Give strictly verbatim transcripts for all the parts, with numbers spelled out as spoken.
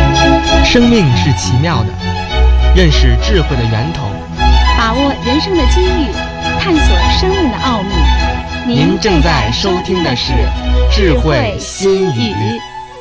生命是奇妙的，认识智慧的源头， 把握人生的机遇，探索生命的奥秘。 您正在收听的是智慧心语。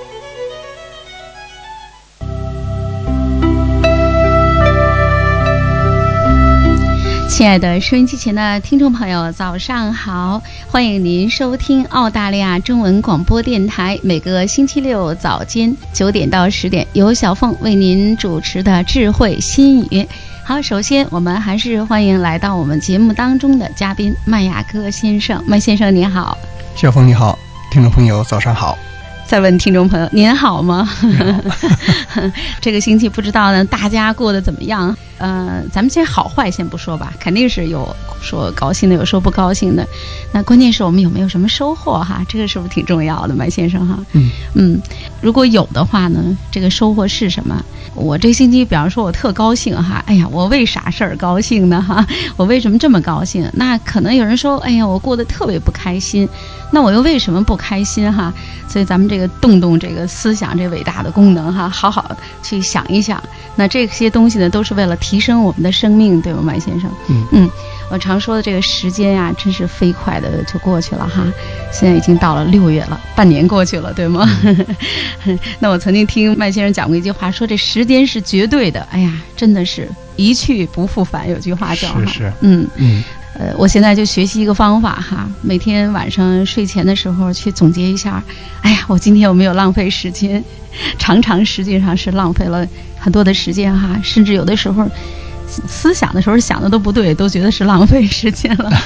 亲爱的收音机前的听众朋友，早上好，欢迎您收听澳大利亚中文广播电台每个星期六早间九点到十点由小凤为您主持的智慧心语。好，首先我们还是欢迎来到我们节目当中的嘉宾麦雅各先生。麦先生你好。 小凤你好，听众朋友早上好。 再问听众朋友您好吗？这个星期不知道呢大家过得怎么样？呃，咱们先好坏先不说吧，肯定是有说高兴的，有说不高兴的。那关键是我们有没有什么收获哈？这个是不是挺重要的，麦先生哈？ 嗯嗯，如果有的话呢，这个收获是什么？我这星期，比方说我特高兴哈，哎呀，我为啥事儿高兴呢哈？我为什么这么高兴？那可能有人说，哎呀，我过得特别不开心。那我又为什么不开心哈？所以咱们这个动动这个思想这伟大的功能哈，好好去想一想。那这些东西呢，都是为了提升我们的生命，对吗，麦先生？ 嗯嗯，我常说的这个时间呀、啊，真是飞快的就过去了哈。现在已经到了六月了，半年过去了，对吗？嗯、那我曾经听麦先生讲过一句话，说这时间是绝对的。哎呀，真的是一去不复返，有句话叫哈。 是是。 嗯嗯。 呃，我现在就学习一个方法哈，每天晚上睡前的时候去总结一下，哎呀，我今天有没有浪费时间？常常实际上是浪费了很多的时间哈，甚至有的时候思想的时候想的都不对，都觉得是浪费时间了。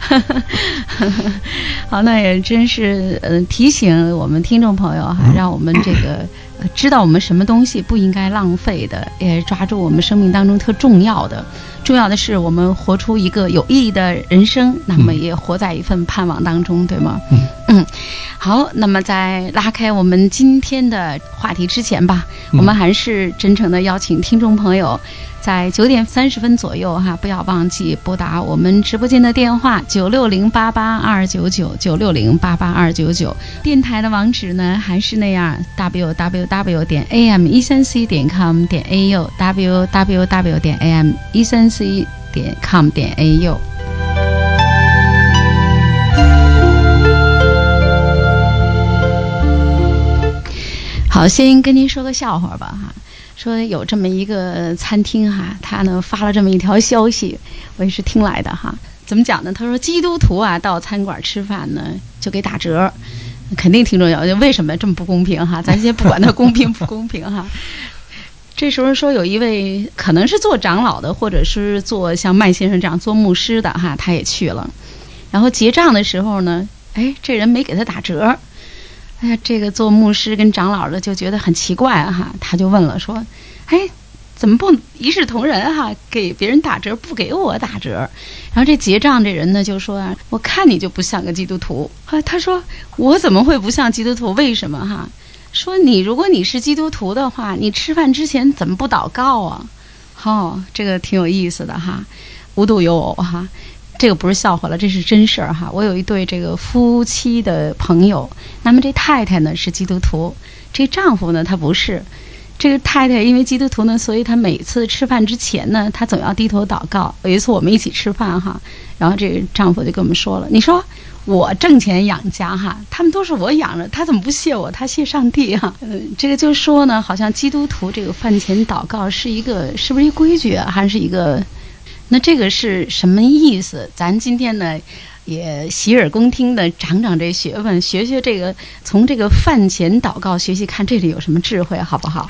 好，那也真是呃提醒我们听众朋友哈，让我们这个、呃、知道我们什么东西不应该浪费的，也抓住我们生命当中特重要的。重要的是我们活出一个有意义的人生，那么也活在一份盼望当中，对吗？ 嗯嗯，好，那么在拉开我们今天的话题之前吧， 嗯、 我们还是真诚的邀请听众朋友在九点三十分左右哈，不要忘记拨打我们直播间的电话九六零八八二九九九六零八八二九九。电台的网址呢还是那样 w w w 点 a m 一三 c 点 com 点 a u w w w 点 a m 一三 c 点 com 点 a u。好，先跟您说个笑话吧哈。说有这么一个餐厅哈，他呢发了这么一条消息，我也是听来的哈。怎么讲呢？他说基督徒啊到餐馆吃饭呢就给打折，肯定挺重要。为什么这么不公平哈？咱先不管它公平不公平哈。这时候说有一位可能是做长老的，或者是做像麦先生这样做牧师的哈，他也去了。然后结账的时候呢，哎，这人没给他打折。哎呀，这个做牧师跟长老的就觉得很奇怪哈，他就问了说：“哎，怎么不一视同仁哈？给别人打折不给我打折？”然后这结账这人呢就说啊：“我看你就不像个基督徒啊。”他说：“我怎么会不像基督徒？为什么哈？说你如果你是基督徒的话，你吃饭之前怎么不祷告啊？”哦，这个挺有意思的哈，无独有偶哈。这个不是笑话了，这是真事儿哈。我有一对这个夫妻的朋友，那么这太太呢是基督徒，这丈夫呢他不是。这个太太因为基督徒呢，所以她每次吃饭之前呢，她总要低头祷告。有一次我们一起吃饭哈，然后这个丈夫就跟我们说了：“你说我挣钱养家哈，他们都是我养着，他怎么不谢我？他谢上帝哈。”嗯，这个就说呢，好像基督徒这个饭前祷告是一个是不是一个规矩啊，还是一个？那这个是什么意思？咱今天呢也洗耳恭听的长长这学问，学学这个从这个饭前祷告学习，看这里有什么智慧好不好？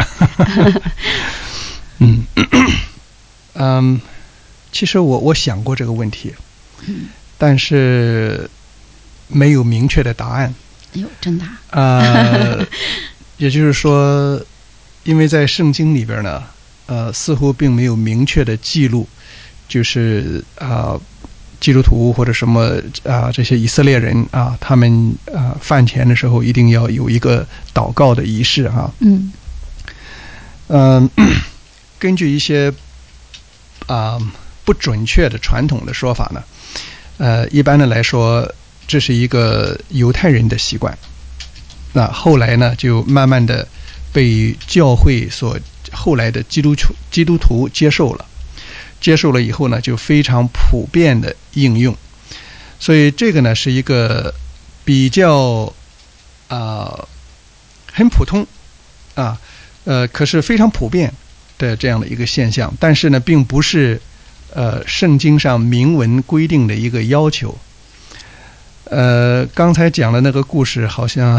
嗯嗯，其实我我想过这个问题， 嗯， 但是没有明确的答案。 哎呦，真的？ 呃，也就是说，因为在圣经里边呢，呃，似乎并没有明确的记录。就是啊、呃，基督徒或者什么啊、呃，这些以色列人啊，他们啊、呃、饭前的时候一定要有一个祷告的仪式哈。 嗯。 嗯、呃，根据一些啊、呃、不准确的传统的说法呢，呃，一般的来说，这是一个犹太人的习惯。那后来呢，就慢慢的被教会所后来的基督徒基督徒接受了，接受了以后呢，就非常普遍的应用。所以这个呢是一个比较啊、呃、很普通啊呃可是非常普遍的这样的一个现象，但是呢并不是呃圣经上明文规定的一个要求。呃，刚才讲的那个故事好像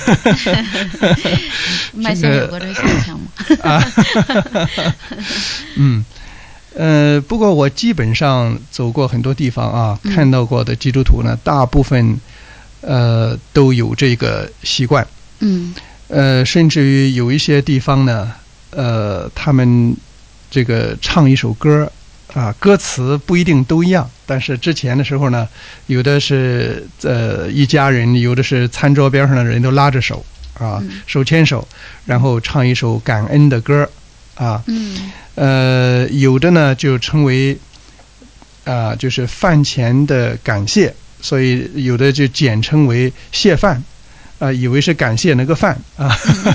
麦先有过这个现象吗？ 啊，嗯，呃，不过我基本上走过很多地方啊， 嗯、 看到过的基督徒呢，大部分呃都有这个习惯， 嗯， 呃，甚至于有一些地方呢，呃，他们这个唱一首歌。啊，歌词不一定都一样，但是之前的时候呢，有的是呃一家人，有的是餐桌边上的人都拉着手啊， 嗯、 手牵手，然后唱一首感恩的歌啊， 嗯， 呃，有的呢就称为啊、呃，就是饭前的感谢，所以有的就简称为谢饭。啊、呃，以为是感谢那个饭啊，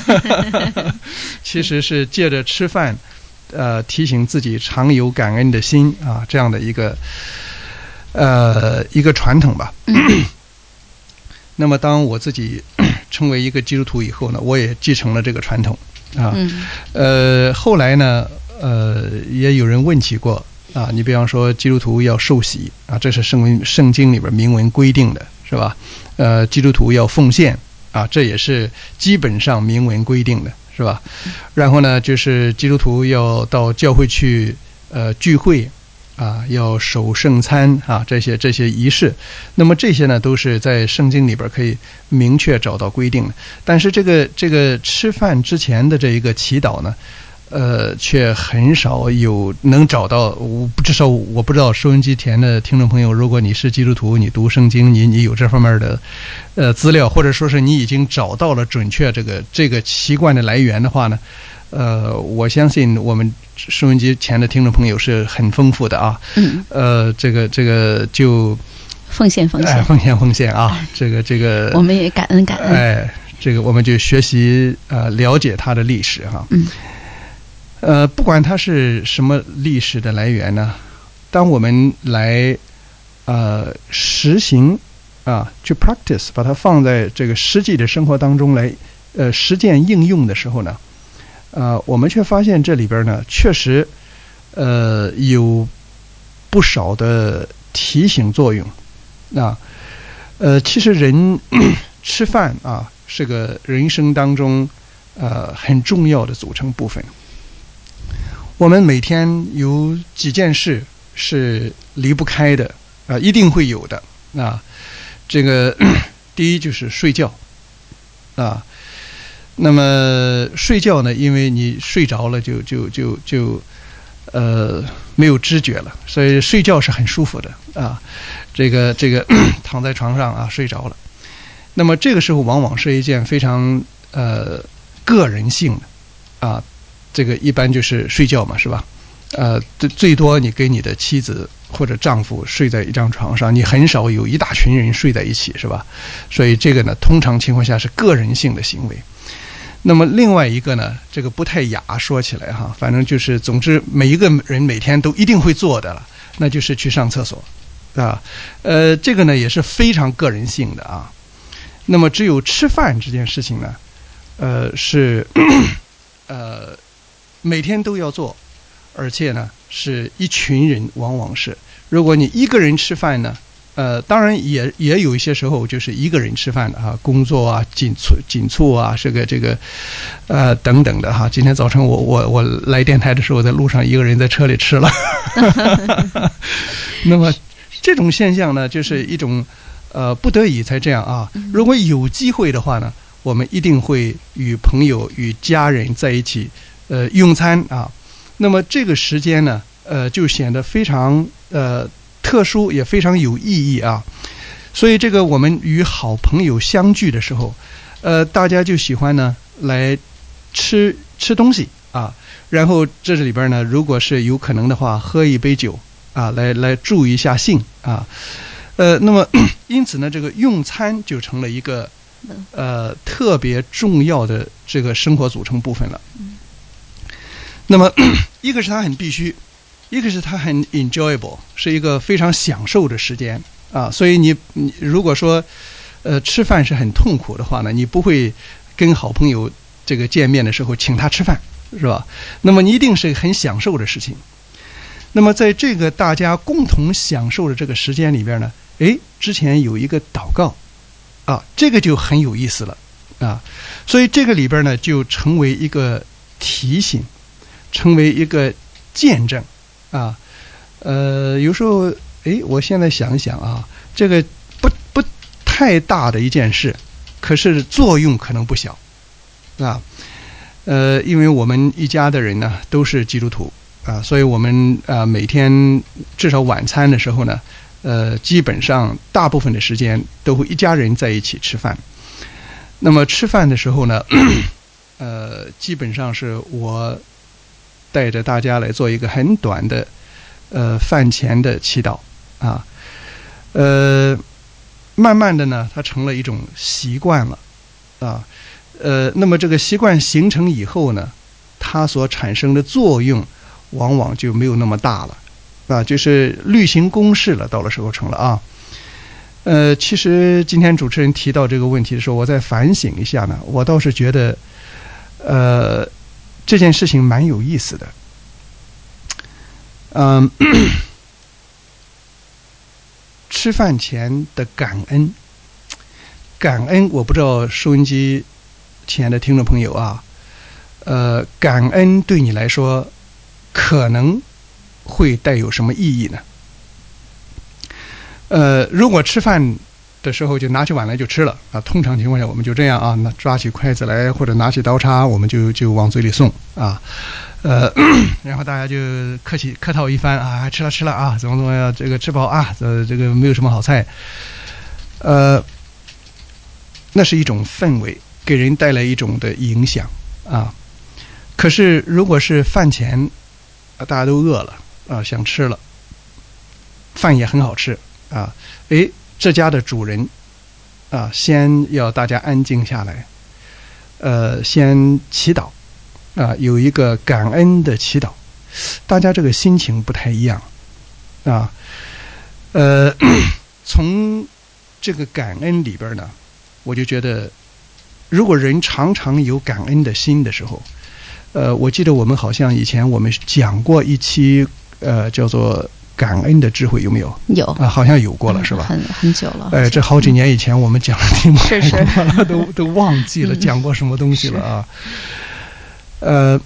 其实是借着吃饭。呃，提醒自己常有感恩的心啊，这样的一个呃一个传统吧。那么，当我自己成为一个基督徒以后呢，我也继承了这个传统啊。呃，后来呢，呃，也有人问起过啊，你比方说基督徒要受洗啊，这是圣文圣经里边明文规定的，是吧？呃，基督徒要奉献啊，这也是基本上明文规定的。是吧？然后呢，就是基督徒要到教会去呃聚会啊，要守圣餐啊，这些这些仪式。那么这些呢，都是在圣经里边可以明确找到规定的。但是这个这个吃饭之前的这一个祈祷呢，呃，却很少有能找到。我至少我不知道收音机前的听众朋友，如果你是基督徒，你读圣经，你你有这方面的呃资料，或者说是你已经找到了准确这个这个习惯的来源的话呢，呃，我相信我们收音机前的听众朋友是很丰富的啊。 嗯。 呃，这个这个就奉献奉献、 哎、奉献奉献啊，这个这个我们也感恩感恩。 哎，这个我们就学习呃了解它的历史哈。 嗯。 呃，不管它是什么历史的来源呢，当我们来呃实行啊，去 practice， 把它放在这个实际的生活当中来呃实践应用的时候呢，呃，我们却发现这里边呢，确实呃有不少的提醒作用。啊，呃，其实人吃饭啊是个人生当中呃很重要的组成部分。我们每天有几件事是离不开的，啊、呃，一定会有的啊。这个第一就是睡觉啊。那么睡觉呢，因为你睡着了就就就就呃没有知觉了，所以睡觉是很舒服的啊。这个这个躺在床上啊睡着了，那么这个时候往往是一件非常呃个人性的啊。这个一般就是睡觉嘛，是吧？呃，最最多你跟你的妻子或者丈夫睡在一张床上，你很少有一大群人睡在一起，是吧？所以这个呢，通常情况下是个人性的行为。那么另外一个呢，这个不太雅，说起来哈，反正就是总之每一个人每天都一定会做的了，那就是去上厕所啊。呃，这个呢也是非常个人性的啊。那么只有吃饭这件事情呢，呃是呃。每天都要做，而且呢是一群人，往往是如果你一个人吃饭呢，呃，当然也也有一些时候就是一个人吃饭的哈，工作啊紧促紧促啊，这个这个呃等等的哈。今天早晨我我我来电台的时候，在路上一个人在车里吃了。那么这种现象呢，就是一种呃不得已才这样啊。如果有机会的话呢，我们一定会与朋友与家人在一起。呃，用餐啊，那么这个时间呢，呃，就显得非常呃特殊，也非常有意义啊。所以这个我们与好朋友相聚的时候，呃，大家就喜欢呢来吃吃东西啊，然后这里边呢，如果是有可能的话，喝一杯酒啊，来来助一下兴啊。呃，那么因此呢，这个用餐就成了一个呃特别重要的这个生活组成部分了。那么一个是它很必须，一个是它很 enjoyable， 是一个非常享受的时间啊。所以你你如果说呃吃饭是很痛苦的话呢，你不会跟好朋友这个见面的时候请他吃饭，是吧？那么你一定是很享受的事情。那么在这个大家共同享受的这个时间里边呢，诶，之前有一个祷告啊，这个就很有意思了啊。所以这个里边呢就成为一个提醒，成为一个见证啊。呃，有时候诶，我现在想一想啊，这个不不太大的一件事，可是作用可能不小啊。呃，因为我们一家的人呢都是基督徒啊，所以我们啊每天至少晚餐的时候呢，呃，基本上大部分的时间都会一家人在一起吃饭。那么吃饭的时候呢，呃，基本上是我带着大家来做一个很短的呃饭前的祈祷啊，呃，慢慢的呢，它成了一种习惯了啊。呃，那么这个习惯形成以后呢，它所产生的作用往往就没有那么大了啊，就是例行公事了，到了时候成了啊。呃，其实今天主持人提到这个问题的时候，我再反省一下呢，我倒是觉得，呃，这件事情蛮有意思的。嗯，吃饭前的感恩，感恩，我不知道收音机亲爱的听众朋友啊，呃，感恩对你来说可能会带有什么意义呢？呃，如果吃饭的时候就拿起碗来就吃了啊，通常情况下我们就这样啊，那抓起筷子来或者拿起刀叉，我们就就往嘴里送啊，呃，然后大家就客气客套一番啊，吃了吃了啊，怎么怎么样，这个吃饱啊，这这个没有什么好菜，呃，那是一种氛围，给人带来一种的影响啊。可是如果是饭前啊，大家都饿了啊，想吃了，饭也很好吃啊，诶，这家的主人啊，先要大家安静下来，呃，先祈祷啊，有一个感恩的祈祷，大家这个心情不太一样啊。呃，从这个感恩里边呢，我就觉得，如果人常常有感恩的心的时候，呃，我记得我们好像以前我们讲过一期，呃，叫做感恩的智慧，有没有？ 有啊，好像有过了，嗯、是吧？ 很很久了。 哎、呃，这好几年以前我们讲的题目， 是是， 都都忘记了、嗯、讲过什么东西了啊。呃，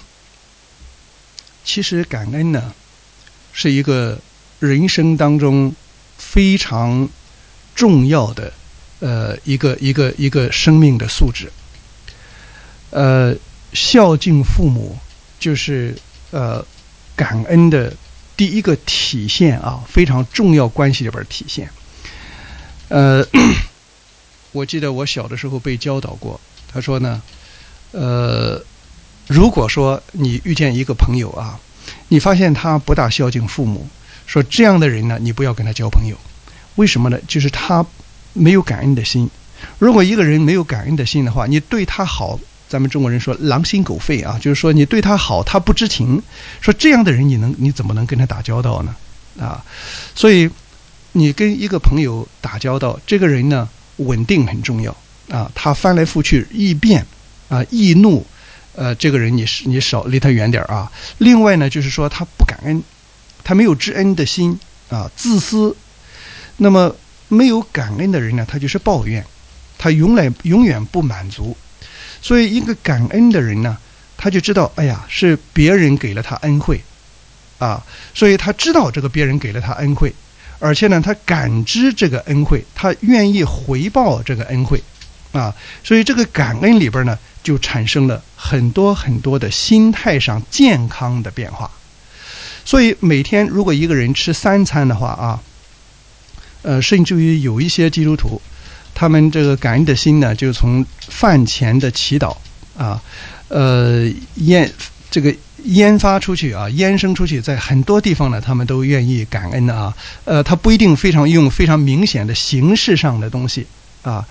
其实感恩呢，是一个人生当中非常重要的呃一个一个一个生命的素质。呃，孝敬父母就是呃感恩的第一个体现啊，非常重要关系里边体现。呃，我记得我小的时候被教导过，他说呢，呃，如果说你遇见一个朋友啊，你发现他不大孝敬父母，说这样的人呢，你不要跟他交朋友。为什么呢？就是他没有感恩的心。如果一个人没有感恩的心的话，你对他好，咱们中国人说狼心狗肺啊，就是说你对他好，他不知情，说这样的人你能你怎么能跟他打交道呢？啊，所以你跟一个朋友打交道，这个人呢稳定很重要啊，他翻来覆去易变啊易怒。呃，这个人你是你少离他远点啊。另外呢，就是说他不感恩，他没有知恩的心啊，自私。那么没有感恩的人呢，他就是抱怨，他永来永远不满足。所以一个感恩的人呢，他就知道，哎呀，是别人给了他恩惠啊，所以他知道这个别人给了他恩惠，而且呢，他感知这个恩惠，他愿意回报这个恩惠啊。所以这个感恩里边呢，就产生了很多很多的心态上健康的变化。所以每天如果一个人吃三餐的话啊，呃，甚至于有一些基督徒，他们这个感恩的心呢，就从饭前的祈祷啊，呃，烟这个烟发出去啊，延伸出去，在很多地方呢，他们都愿意感恩的啊。呃，他不一定非常用非常明显的形式上的东西啊，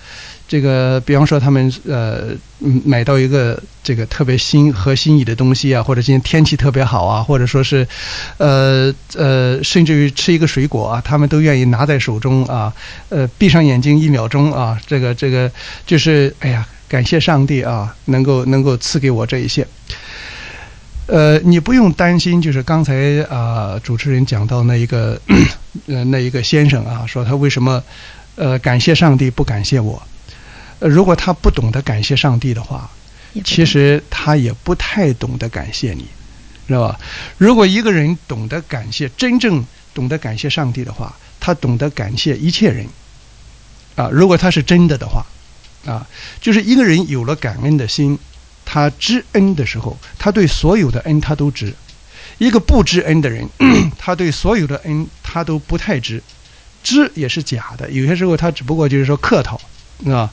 这个比方说他们呃买到一个这个特别心合心意的东西啊，或者今天天气特别好啊，或者说是呃呃甚至于吃一个水果啊，他们都愿意拿在手中啊，呃闭上眼睛一秒钟啊，这个这个就是哎呀感谢上帝啊，能够能够赐给我这一些。呃，你不用担心，就是刚才啊、呃、主持人讲到那一个呃那一个先生啊，说他为什么呃感谢上帝不感谢我。呃，如果他不懂得感谢上帝的话，其实他也不太懂得感谢你，知道吧？如果一个人懂得感谢，真正懂得感谢上帝的话，他懂得感谢一切人啊。如果他是真的的话啊，就是一个人有了感恩的心，他知恩的时候，他对所有的恩他都知。一个不知恩的人，他对所有的恩他都不太知，知也是假的，有些时候他只不过就是说客套。啊，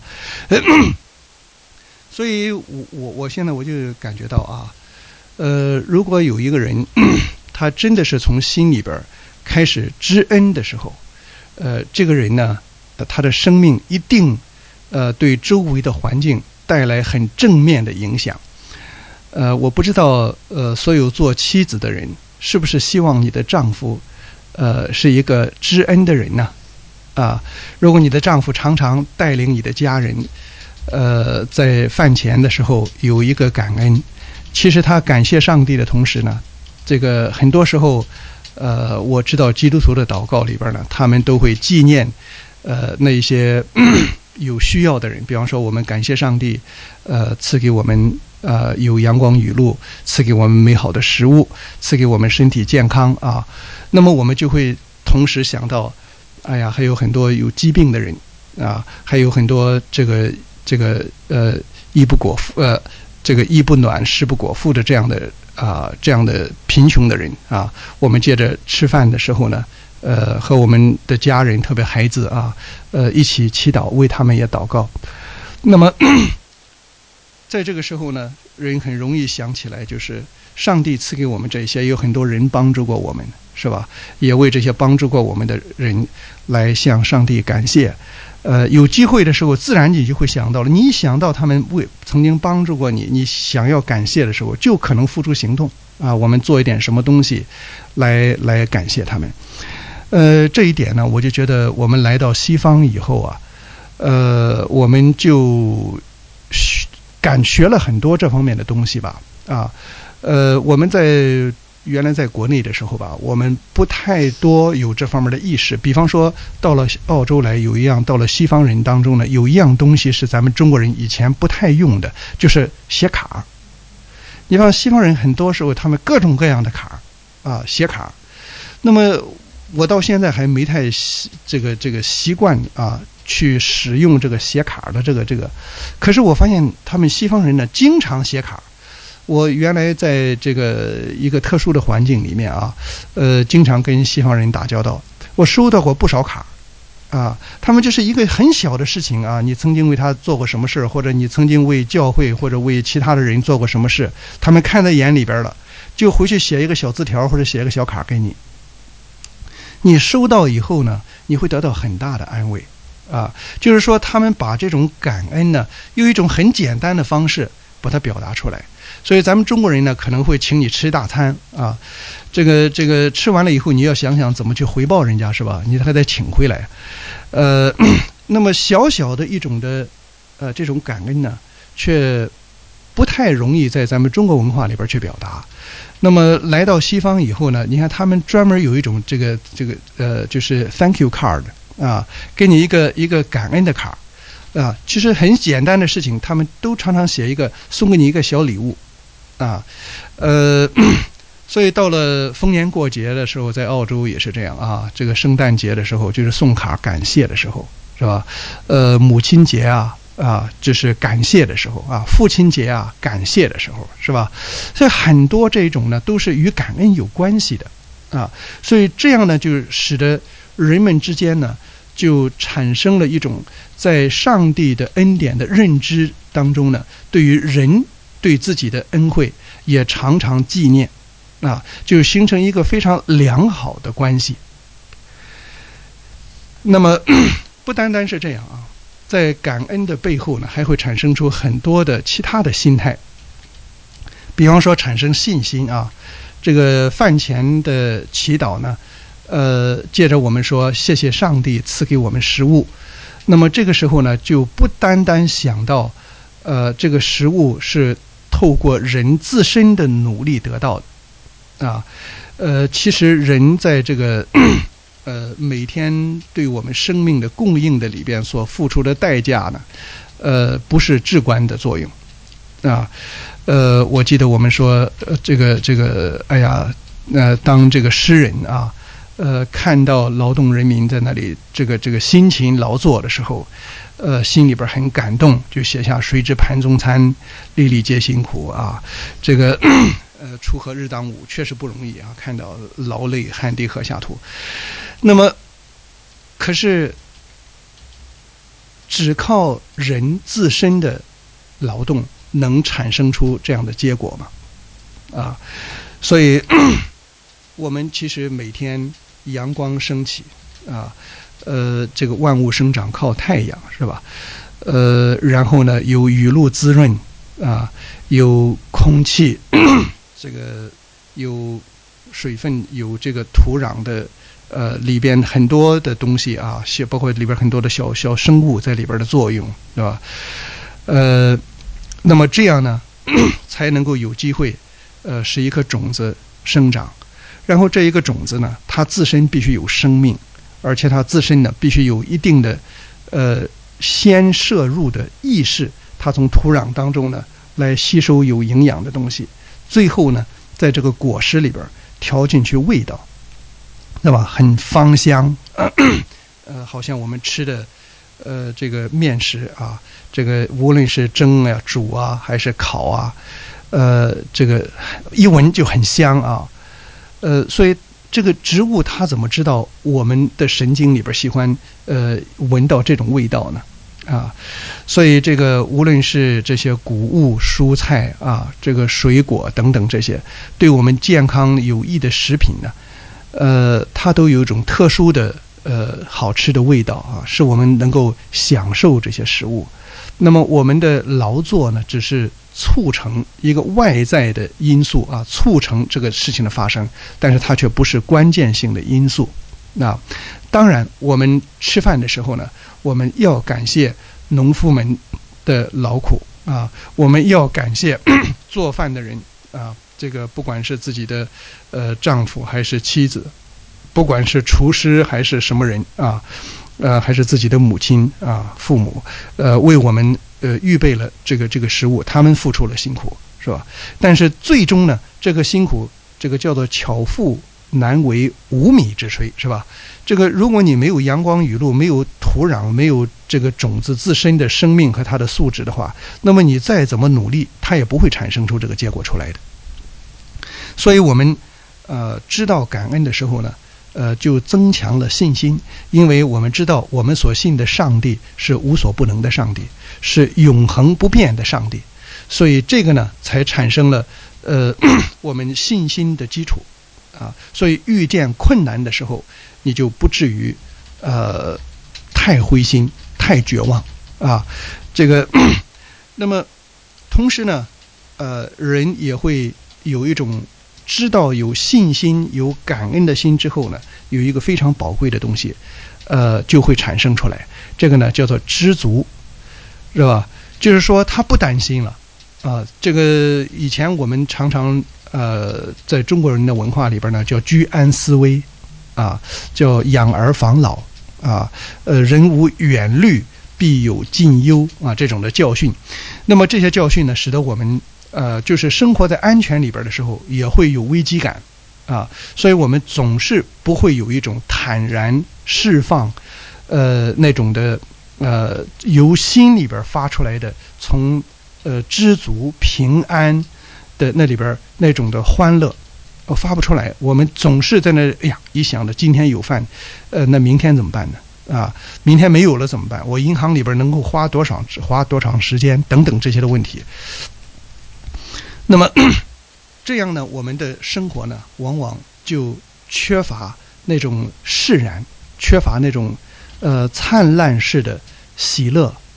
所以我我我现在我就感觉到啊，呃，如果有一个人他真的是从心里边开始知恩的时候，呃，这个人呢，他的生命一定呃对周围的环境带来很正面的影响。呃，我不知道呃，所有做妻子的人是不是希望你的丈夫呃是一个知恩的人呢？啊，如果你的丈夫常常带领你的家人，呃，在饭前的时候有一个感恩，其实他感谢上帝的同时呢，这个很多时候，呃，我知道基督徒的祷告里边呢，他们都会纪念，呃，那些有需要的人，比方说我们感谢上帝，呃，赐给我们呃有阳光雨露，赐给我们美好的食物，赐给我们身体健康啊，那么我们就会同时想到。哎呀，还有很多有疾病的人啊，还有很多这个这个呃衣不果腹呃这个衣不暖食不果腹的这样的啊这样的贫穷的人啊，我们接着吃饭的时候呢，呃和我们的家人特别孩子啊呃一起祈祷，为他们也祷告。那么在这个时候呢，人很容易想起来，就是上帝赐给我们这些，有很多人帮助过我们，是吧？也为这些帮助过我们的人来向上帝感谢。呃，有机会的时候，自然你就会想到了。你一想到他们为曾经帮助过你，你想要感谢的时候，就可能付出行动啊。我们做一点什么东西来来感谢他们。呃，这一点呢，我就觉得我们来到西方以后啊，呃，我们就感学了很多这方面的东西吧。啊，呃，我们在原来在国内的时候吧，我们不太多有这方面的意识。比方说，到了澳洲来，有一样到了西方人当中呢，有一样东西是咱们中国人以前不太用的，就是写卡。你看西方人很多时候他们各种各样的卡啊，写卡。那么我到现在还没太习这个这个习惯啊，去使用这个写卡的这个这个。可是我发现他们西方人呢，经常写卡。我原来在这个一个特殊的环境里面啊，呃，经常跟西方人打交道，我收到过不少卡，啊，他们就是一个很小的事情啊，你曾经为他做过什么事，或者你曾经为教会或者为其他的人做过什么事，他们看在眼里边了，就回去写一个小字条或者写一个小卡给你。你收到以后呢，你会得到很大的安慰啊，就是说他们把这种感恩呢，用一种很简单的方式把它表达出来。所以咱们中国人呢，可能会请你吃大餐啊，这个这个吃完了以后，你要想想怎么去回报人家，是吧？你还得请回来。呃，那么小小的一种的呃这种感恩呢，却不太容易在咱们中国文化里边去表达。那么来到西方以后呢，你看他们专门有一种这个这个呃，就是 thank you card 啊，给你一个一个感恩的卡啊，其实很简单的事情，他们都常常写一个送给你一个小礼物。啊，呃，所以到了逢年过节的时候，在澳洲也是这样啊。这个圣诞节的时候，就是送卡感谢的时候，是吧？呃，母亲节啊，啊，就是感谢的时候啊。父亲节啊，感谢的时候，是吧？所以很多这种呢，都是与感恩有关系的啊。所以这样呢，就使得人们之间呢，就产生了一种在上帝的恩典的认知当中呢，对于人。对自己的恩惠也常常纪念啊，就形成一个非常良好的关系。那么不单单是这样啊， 在感恩的背后呢，还会产生出很多的其他的心态。比方说产生信心啊，这个饭前的祈祷呢，呃，接着我们说谢谢上帝赐给我们食物，那么这个时候呢，就不单单想到，呃，这个食物是透过人自身的努力得到的，啊，呃，其实人在这个呃每天对我们生命的供应的里边所付出的代价呢，呃，不是至关的作用，啊。呃，我记得我们说，呃，这个这个，哎呀，呃，当这个诗人啊，呃，看到劳动人民在那里这个这个辛勤劳作的时候，呃，心里边很感动，就写下“谁知盘中餐，粒粒皆辛苦”啊，这个呃，锄禾日当午，确实不容易啊，看到劳累汗滴禾下土。那么，可是只靠人自身的劳动能产生出这样的结果吗？啊，所以我们其实每天阳光升起啊，呃，这个万物生长靠太阳，是吧？呃，然后呢，有雨露滋润啊，有空气，这个有水分，有这个土壤的呃里边很多的东西啊，包括里边很多的小小生物在里边的作用，对吧？呃。那么这样呢，才能够有机会，呃，使一颗种子生长。然后这一个种子呢，它自身必须有生命，而且它自身呢必须有一定的，呃，先摄入的意识，它从土壤当中呢来吸收有营养的东西，最后呢，在这个果实里边调进去味道，对吧？很芳香，呃，好像我们吃的。呃，这个面食啊，这个无论是蒸啊、煮啊，还是烤啊，呃，这个一闻就很香啊。呃，所以这个植物它怎么知道我们的神经里边喜欢呃闻到这种味道呢？啊，所以这个无论是这些谷物、蔬菜啊，这个水果等等这些，对我们健康有益的食品呢，呃，它都有一种特殊的。呃，好吃的味道啊，是我们能够享受这些食物。那么我们的劳作呢，只是促成一个外在的因素啊，促成这个事情的发生，但是它却不是关键性的因素。那当然，我们吃饭的时候呢，我们要感谢农夫们的劳苦啊，我们要感谢做饭的人啊，这个不管是自己的呃丈夫还是妻子。不管是厨师还是什么人啊，呃，还是自己的母亲啊、父母，呃，为我们呃预备了这个这个食物，他们付出了辛苦，是吧？但是最终呢，这个辛苦，这个叫做巧妇难为无米之炊，是吧？这个如果你没有阳光雨露，没有土壤，没有这个种子自身的生命和它的素质的话，那么你再怎么努力，它也不会产生出这个结果出来的。所以我们呃知道感恩的时候呢。呃，就增强了信心，因为我们知道我们所信的上帝是无所不能的上帝，是永恒不变的上帝，所以这个呢，才产生了呃我们信心的基础啊。所以遇见困难的时候，你就不至于呃太灰心、太绝望啊。这个，那么同时呢，呃，人也会有一种。知道有信心、有感恩的心之后呢，有一个非常宝贵的东西，呃，就会产生出来。这个呢叫做知足，是吧？就是说他不担心了啊、呃。这个以前我们常常呃，在中国人的文化里边呢，叫居安思危啊，叫养儿防老啊，呃，人无远虑，必有近忧啊，这种的教训。那么这些教训呢，使得我们。呃，就是生活在安全里边的时候，也会有危机感，啊，所以我们总是不会有一种坦然释放，呃，那种的呃由心里边发出来的，从呃知足平安的那里边那种的欢乐，我、哦、发不出来。我们总是在那，哎呀，一想着今天有饭，呃，那明天怎么办呢？啊，明天没有了怎么办？我银行里边能够花多少，花多长时间等等这些的问题。那么这样呢，我们的生活呢，往往就缺乏那种释然，缺乏那种呃灿烂式的喜乐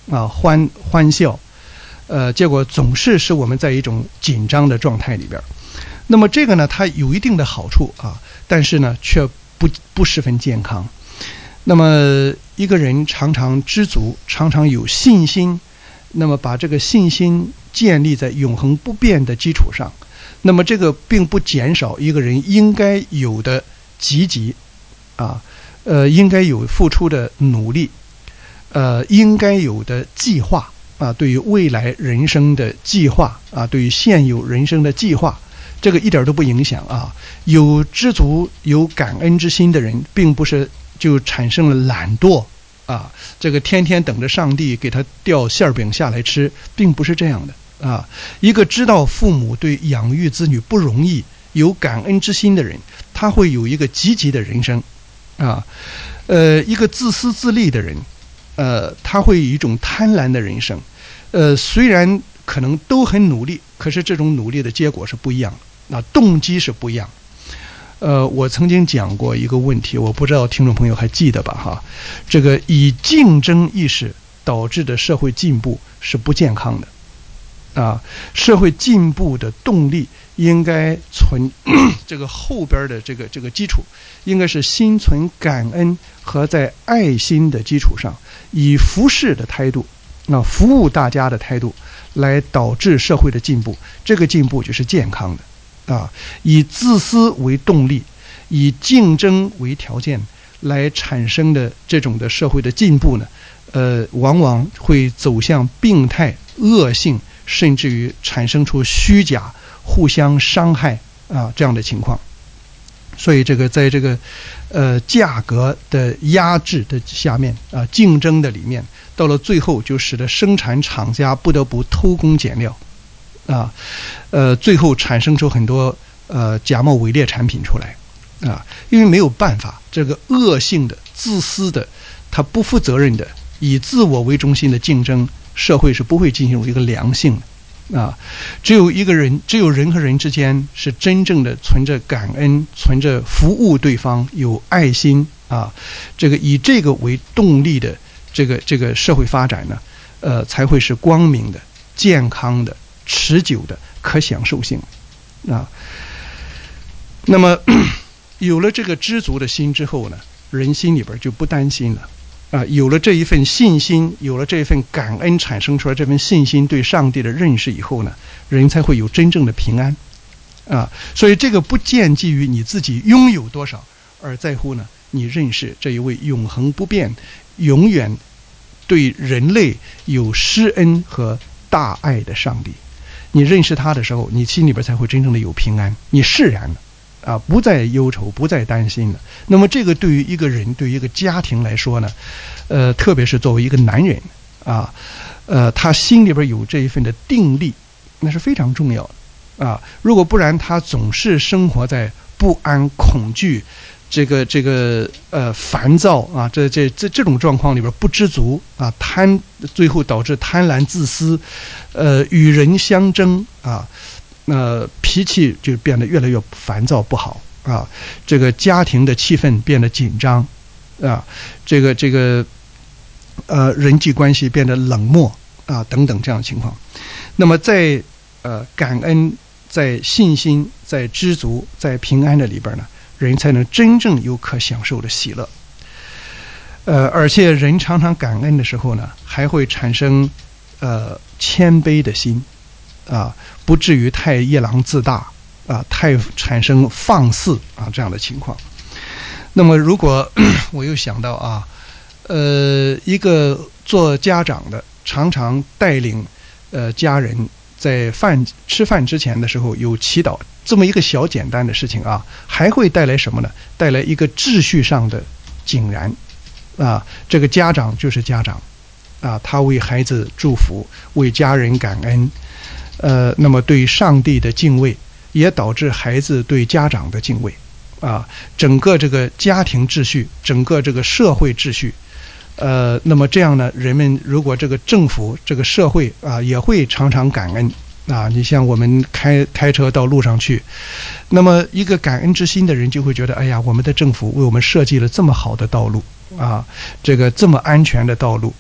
啊，欢欢笑，呃，结果总是使我们在一种紧张的状态里边。那么这个呢，它有一定的好处啊，但是呢，却不不十分健康。那么一个人常常知足，常常有信心，那么把这个信心建立在永恒不变的基础上，那么这个并不减少一个人应该有的积极啊，呃，应该有付出的努力，呃，应该有的计划啊，对于未来人生的计划啊，对于现有人生的计划，这个一点都不影响啊。有知足、有感恩之心的人，并不是就产生了懒惰啊，这个天天等着上帝给他掉馅饼下来吃，并不是这样的啊。一个知道父母对养育子女不容易，有感恩之心的人，他会有一个积极的人生啊。呃，一个自私自利的人，呃，他会有一种贪婪的人生。呃，虽然可能都很努力，可是这种努力的结果是不一样的，啊，动机是不一样。呃，我曾经讲过一个问题，我不知道听众朋友还记得吧？哈，这个以竞争意识导致的社会进步是不健康的，啊，社会进步的动力应该存这个后边的这个这个基础，应该是心存感恩和在爱心的基础上，以服侍的态度，那服务大家的态度，来导致社会的进步。这个进步就是健康的。啊，以自私为动力，以竞争为条件来产生的这种的社会的进步呢，呃，往往会走向病态、恶性，甚至于产生出虚假、互相伤害啊这样的情况。所以这个在这个呃价格的压制的下面啊，竞争的里面，到了最后就使得生产厂家不得不偷工减料。啊，呃，最后产生出很多呃假冒伪劣产品出来，啊，因为没有办法，这个恶性的、自私的、他不负责任的、以自我为中心的竞争，社会是不会进入一个良性的，啊，只有一个人，只有人和人之间是真正的存着感恩、存着服务对方、有爱心啊，这个以这个为动力的这个这个社会发展呢，呃，才会是光明的、健康的。持久的可享受性啊，那么有了这个知足的心之后呢，人心里边就不担心了啊。有了这一份信心，有了这一份感恩，产生出来这份信心对上帝的认识以后呢，人才会有真正的平安啊。所以这个不建基于你自己拥有多少，而在乎呢你认识这一位永恒不变、永远对人类有施恩和大爱的上帝。你认识他的时候，你心里边才会真正的有平安，你释然了啊，不再忧愁，不再担心了。那么这个对于一个人，对于一个家庭来说呢，呃，特别是作为一个男人啊，呃，他心里边有这一份的定力，那是非常重要的啊。如果不然，他总是生活在不安、恐惧。这个这个呃烦躁啊，这这这这种状况里边不知足啊，贪，最后导致贪婪自私，呃与人相争啊，呃脾气就变得越来越烦躁不好啊，这个家庭的气氛变得紧张啊，这个这个呃人际关系变得冷漠啊等等这样的情况。那么在呃感恩、在信心、在知足、在平安的里边呢，人才能真正有可享受的喜乐，呃，而且人常常感恩的时候呢，还会产生呃谦卑的心，啊，不至于太夜郎自大啊，太产生放肆啊这样的情况。那么，如果我又想到啊，呃，一个做家长的常常带领呃家人在饭吃饭之前的时候有祈祷。这么一个小简单的事情啊，还会带来什么呢？带来一个秩序上的井然啊！这个家长就是家长啊，他为孩子祝福，为家人感恩，呃，那么对上帝的敬畏，也导致孩子对家长的敬畏啊。整个这个家庭秩序，整个这个社会秩序，呃，那么这样呢，人们如果这个政府、这个社会啊，也会常常感恩。啊，你像我们开开车到路上去，那么一个感恩之心的人就会觉得，哎呀，我们的政府为我们设计了这么好的道路啊，这个这么安全的道路，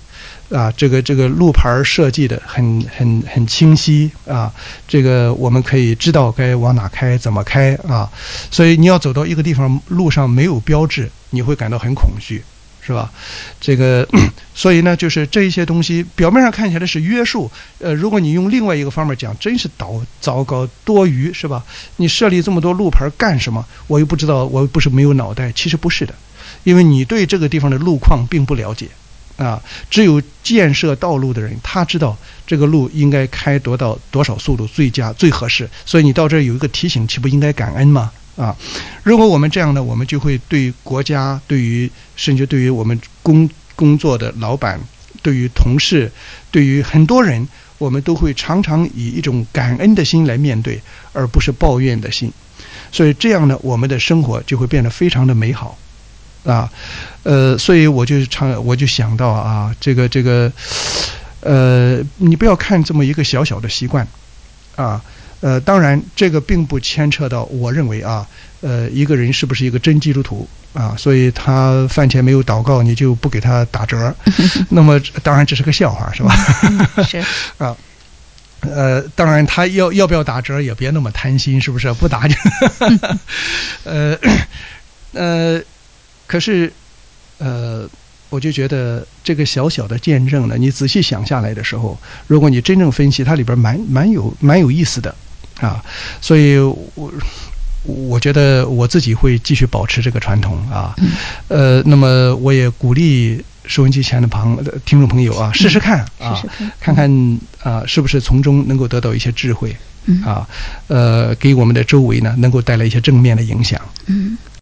啊，这个这个路牌设计的很很很清晰啊，这个我们可以知道该往哪开，怎么开啊。所以你要走到一个地方，路上没有标志，你会感到很恐惧，是吧？这个，所以呢，就是这一些东西表面上看起来是约束，呃，如果你用另外一个方面讲，真是倒糟糕多余，是吧？你设立这么多路牌干什么？我又不知道，我又不是没有脑袋，其实不是的，因为你对这个地方的路况并不了解。啊，只有建设道路的人，他知道这个路应该开多到多少速度最佳最合适，所以你到这儿有一个提醒，岂不应该感恩吗？啊，如果我们这样呢，我们就会对国家、对于甚至对于我们工工作的老板、对于同事、对于很多人，我们都会常常以一种感恩的心来面对，而不是抱怨的心。所以这样呢，我们的生活就会变得非常的美好。啊，呃，所以我就常我就想到啊，这个这个，呃，你不要看这么一个小小的习惯，啊，呃，当然这个并不牵扯到，我认为啊，呃，一个人是不是一个真基督徒啊，所以他饭前没有祷告，你就不给他打折，那么当然这是个笑话，是吧？ 是啊。呃，当然，他要要不要打折也别那么贪心，是不是？不打就，呃呃。可是，呃，我就觉得这个小小的见证呢，你仔细想下来的时候，如果你真正分析，它里边蛮蛮有蛮有意思的啊。所以我我觉得我自己会继续保持这个传统啊。呃，那么我也鼓励收音机前的朋听众朋友啊，试试看啊， 试试看看看啊，是不是从中能够得到一些智慧啊，呃，给我们的周围呢能够带来一些正面的影响。 嗯。